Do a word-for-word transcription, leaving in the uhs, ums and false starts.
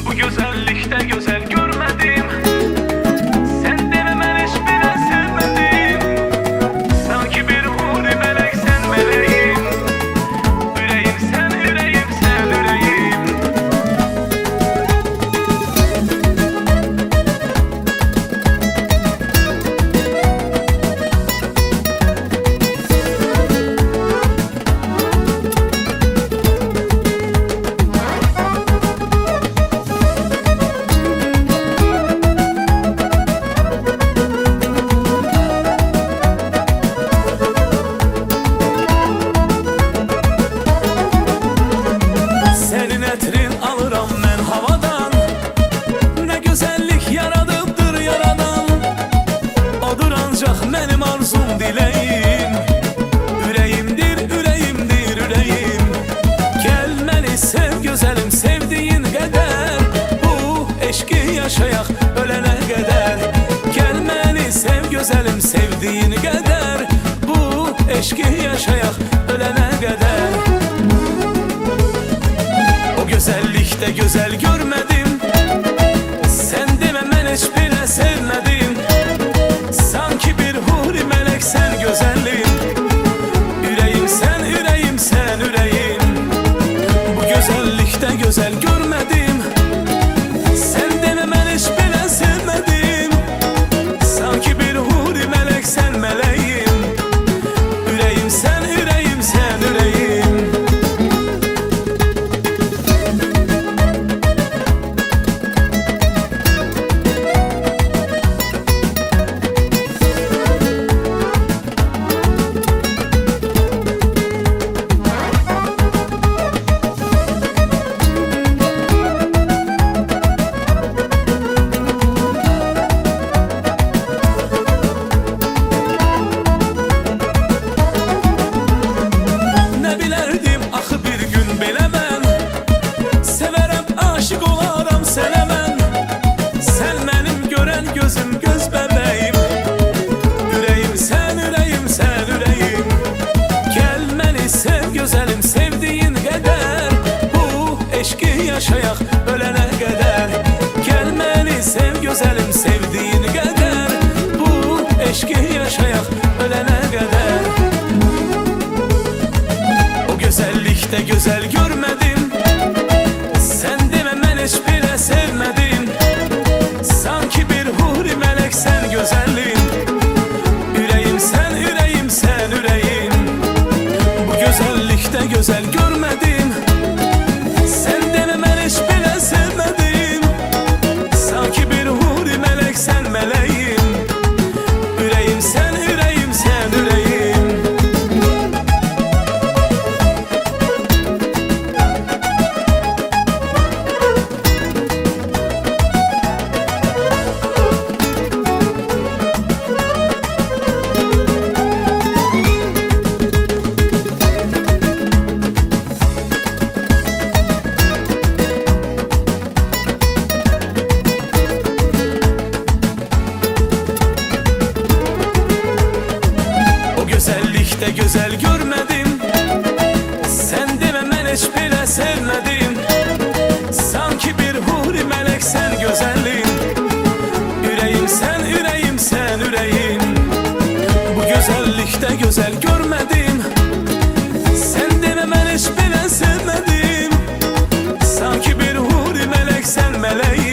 Bu güzellikte güzel görmedim. Sen deme ben hiç bile sevmedim. Sanki bir huri melek sen meleğim. Yüreğim sen, yüreğim sen, yüreğim. Senin etrin alıram ben havadan. Ne güzellik yaradıbdır yaradan. Odur ancak benim arzum dileğim. Yüreğimdir, yüreğimdir, yüreğim. Gel beni sev güzelim sevdiğin kadar. Bu eşki yaşayak ölene kadar. Gel beni sev güzelim sevdiğin kadar. Bu eşki yaşayak ölene kadar. O güzellikte güzel görmedim. Sen deme ben hiç bile sevmedim. Sanki bir huri melek sen güzelliğin. Yüreğim sen, yüreğim sen, yüreğim. Bu güzellikte güzel görmedim. Sen deme ben hiç bile sevmedim. Sanki bir huri melek sen meleğim. Yüreğim sen, yüreğim sen, yüreğim. Ne bilerdim axı bir gün belə mən. Severəm, aşık olaram sənə mən. Sən mənim görən gözüm göz bəbəyim. Yüreğim sən, yüreğim sən, yüreğim. Gəl məni sev gözəlim sevdiğin qədər. Bu eşki yaşayak ölənə qədər. Gəl məni sev gözəlim sevdiğin qədər. Bu eşki yaşayak ölənə qədər. O güzellikte güzel görmedim. Sen deme ben hiç bile sevmedim. Sanki bir huri melek sen güzelliğin. Yüreğim sen, yüreğim sen, yüreğim. Bu güzellikte güzel görmedim. Sen deme ben hiç bile sevmedim. Sanki bir huri melek sen meleğim. Yüreğim sen, yüreğim sen, yüreğim. O güzellikte güzel görmedim. Sen deme ben hiç bile sevmedim. Sanki bir huri melek sen güzelliğin. Yüreğim sen, yüreğim sen, yüreğim. Bu güzellikte güzel görmedim. Sen deme ben hiç bile sevmedim. Sanki bir huri melek sen meleğim.